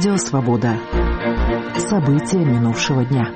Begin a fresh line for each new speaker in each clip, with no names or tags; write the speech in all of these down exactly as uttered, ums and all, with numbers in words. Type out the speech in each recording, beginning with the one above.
Радио «Свобода». События минувшего дня.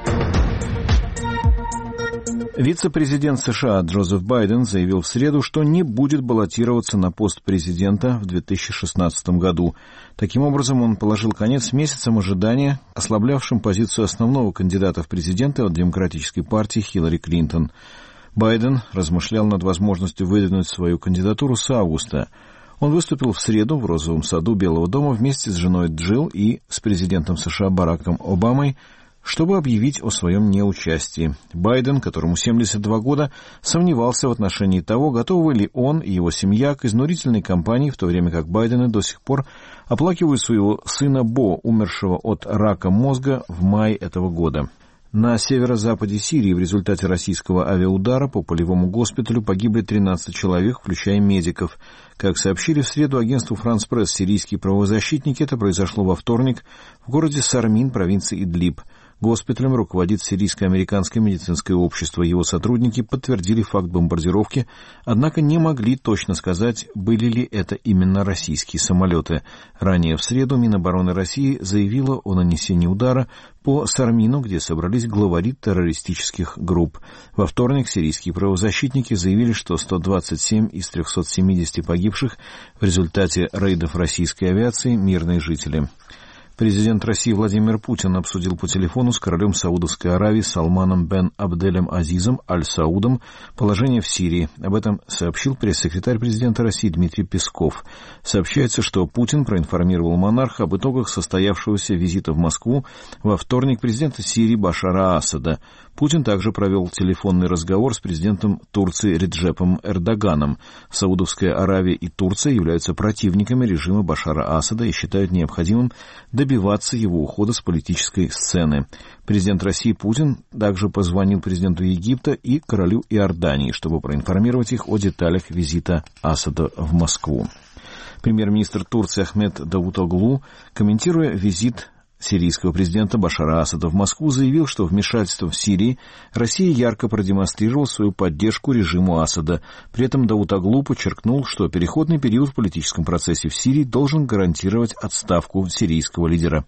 Вице-президент США Джозеф Байден заявил в среду, что не будет баллотироваться на пост президента в две тысячи шестнадцатом году. Таким образом, он положил конец месяцам ожидания, ослаблявшим позицию основного кандидата в президенты от Демократической партии Хиллари Клинтон. Байден размышлял над возможностью выдвинуть свою кандидатуру с августа. Он выступил в среду в Розовом саду Белого дома вместе с женой Джилл и с президентом США Бараком Обамой, чтобы объявить о своем неучастии. Байден, которому семьдесят два года, сомневался в отношении того, готовы ли он и его семья к изнурительной кампании, в то время как Байдены до сих пор оплакивают своего сына Бо, умершего от рака мозга в мае этого года. На северо-западе Сирии в результате российского авиаудара по полевому госпиталю погибли тринадцать человек, включая медиков. Как сообщили в среду агентству «Франс Пресс» сирийские правозащитники, это произошло во вторник в городе Сармин, провинции Идлиб. Госпиталем руководит Сирийско-американское медицинское общество. Его сотрудники подтвердили факт бомбардировки, однако не могли точно сказать, были ли это именно российские самолеты. Ранее в среду Минобороны России заявила о нанесении удара по Сармину, где собрались главари террористических групп. Во вторник сирийские правозащитники заявили, что сто двадцать семь из трехсот семидесяти погибших в результате рейдов российской авиации — мирные жители. Президент России Владимир Путин обсудил по телефону с королем Саудовской Аравии Салманом бен Абделем Азизом Аль-Саудом положение в Сирии. Об этом сообщил пресс-секретарь президента России Дмитрий Песков. Сообщается, что Путин проинформировал монарха об итогах состоявшегося визита в Москву во вторник президента Сирии Башара Асада. Путин также провел телефонный разговор с президентом Турции Реджепом Эрдоганом. Саудовская Аравия и Турция являются противниками режима Башара Асада и считают необходимым добиваться его ухода с политической сцены. Президент России Путин также позвонил президенту Египта и королю Иордании, чтобы проинформировать их о деталях визита Асада в Москву. Премьер-министр Турции Ахмед Давутоглу, комментируя визит сирийского президента Башара Асада в Москву, заявил, что вмешательством в Сирии Россия ярко продемонстрировала свою поддержку режиму Асада. При этом Давутоглу подчеркнул, что переходный период в политическом процессе в Сирии должен гарантировать отставку сирийского лидера.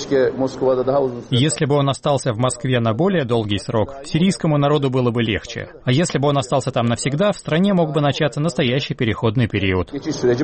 Если бы он остался в Москве на более долгий срок, сирийскому народу было бы легче. А если бы он остался там навсегда, в стране мог бы начаться настоящий переходный период.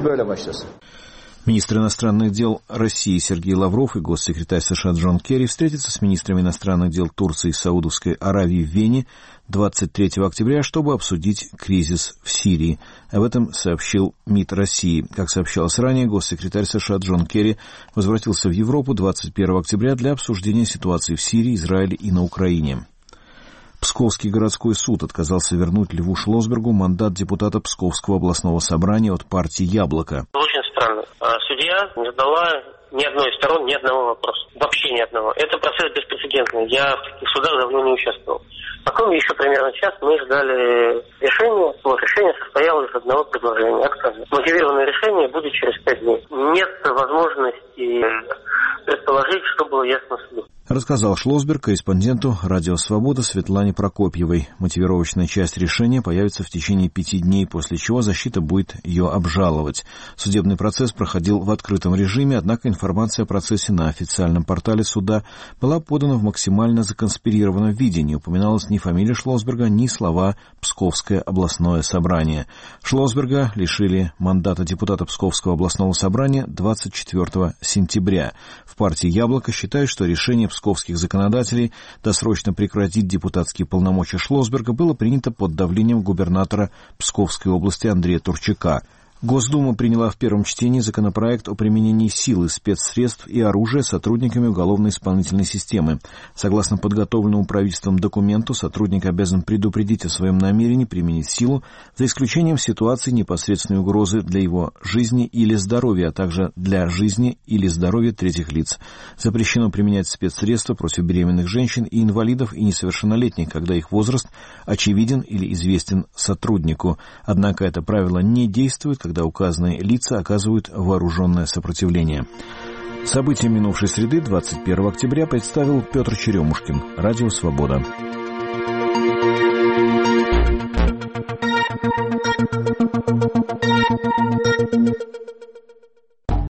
Министр иностранных дел России Сергей Лавров и госсекретарь США Джон Керри встретятся с министрами иностранных дел Турции и Саудовской Аравии в Вене двадцать третьего октября, чтобы обсудить кризис в Сирии. Об этом сообщил МИД России. Как сообщалось ранее, госсекретарь США Джон Керри возвратился в Европу двадцать первого октября для обсуждения ситуации в Сирии, Израиле и на Украине. Псковский городской суд отказался вернуть Льву Шлосбергу мандат депутата Псковского областного собрания от партии «Яблоко».
Очень странно. Судья не задала ни одной из сторон ни одного вопроса. Вообще ни одного. Это процесс беспрецедентный. Я в таких судах давно не участвовал. Потом еще примерно час мы ждали решения. Вот решение состояло из одного предложения. Отказа. Мотивированное решение будет через пять дней. Нет возможности предположить, что было ясно суду.
Рассказал Шлосберг корреспонденту «Радио Свобода» Светлане Прокопьевой. Мотивировочная часть решения появится в течение пяти дней, после чего защита будет ее обжаловать. Судебный процесс проходил в открытом режиме, однако информация о процессе на официальном портале суда была подана в максимально законспирированном виде. Не упоминалась ни фамилия Шлосберга, ни слова «Псковское областное собрание». Шлосберга лишили мандата депутата Псковского областного собрания двадцать четвёртого сентября. В партии «Яблоко» считают, что решение псковских законодателей досрочно прекратить депутатские полномочия Шлосберга было принято под давлением губернатора Псковской области Андрея Турчака. Госдума приняла в первом чтении законопроект о применении силы, спецсредств и оружия сотрудниками уголовно-исполнительной системы. Согласно подготовленному правительством документу, сотрудник обязан предупредить о своем намерении применить силу, за исключением ситуации непосредственной угрозы для его жизни или здоровья, а также для жизни или здоровья третьих лиц. Запрещено применять спецсредства против беременных женщин и инвалидов и несовершеннолетних, когда их возраст очевиден или известен сотруднику. Однако это правило не действует, когда указанные лица оказывают вооруженное сопротивление. События минувшей среды, двадцать первого октября, представил Петр Черемушкин. Радио «Свобода».